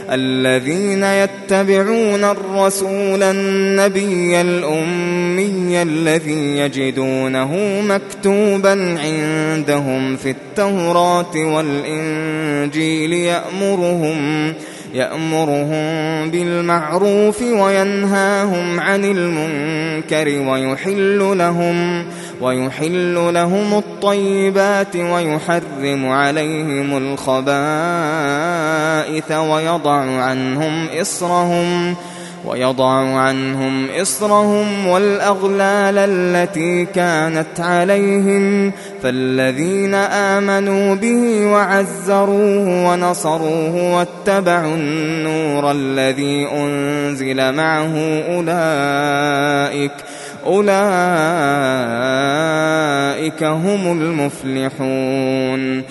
الذين يتبعون الرسول النبي الأمي الذي يجدونه مكتوبا عندهم في التوراة والإنجيل يأمرهم بالمعروف وينهاهم عن المنكر ويحل لهم الطيبات ويحرم عليهم الخبائث ويضع عنهم إصرهم والأغلال التي كانت عليهم فالذين آمنوا به وعزروه ونصروه واتبعوا النور الذي أنزل معه أولئك هم المفلحون.